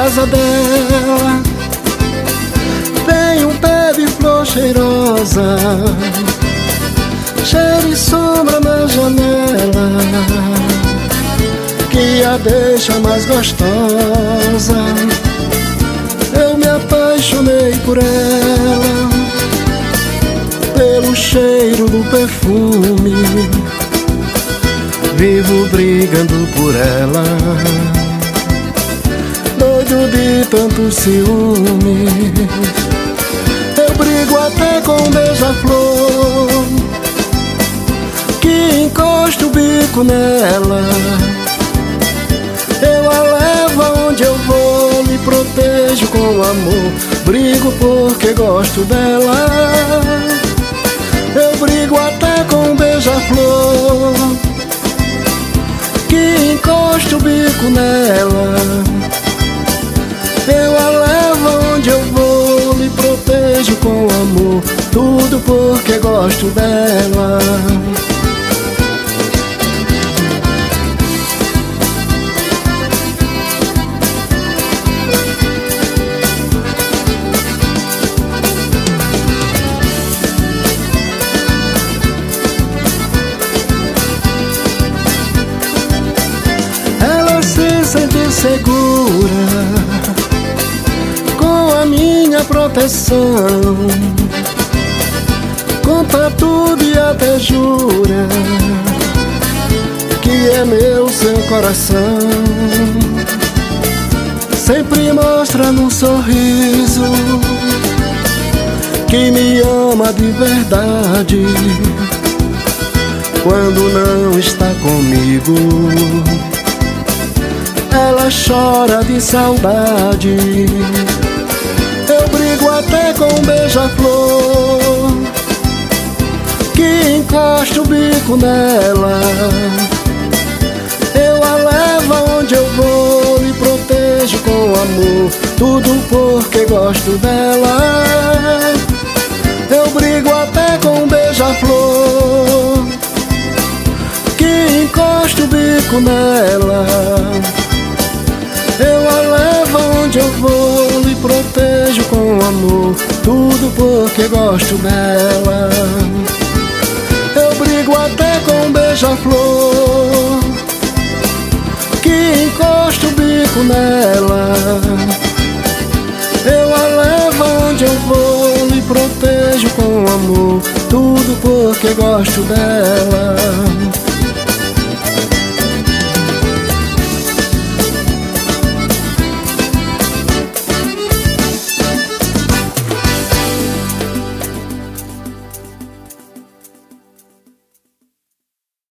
casa dela tem um pé de flor cheirosa, cheiro e sombra na janela, que a deixa mais gostosa. Eu me apaixonei por ela, pelo cheiro do perfume, vivo brigando por ela, doido de tanto ciúme. Eu brigo até com um beija-flor, que encosta o bico nela. Eu a levo aonde eu vou, me protejo com amor, brigo porque gosto dela. Eu brigo até com um beija-flor, que encosta o bico nela. Eu a levo onde eu vou, me protejo com amor, tudo porque gosto dela. Sente segura com a minha proteção, conta tudo e até jura que é meu seu coração. Sempre mostra num sorriso que me ama de verdade, quando não está comigo ela chora de saudade. Eu brigo até com um beija-flor, que encosta o bico nela. Eu a levo onde eu vou, me protejo com amor, tudo porque gosto dela. Eu brigo até com um beija-flor, que encosta o bico nela. Eu a levo onde eu vou, me protejo. protejo com amor, tudo porque gosto dela. Eu brigo até com um beija-flor que encosta o bico nela. Eu a levo onde eu vou, me protejo com amor, tudo porque gosto dela.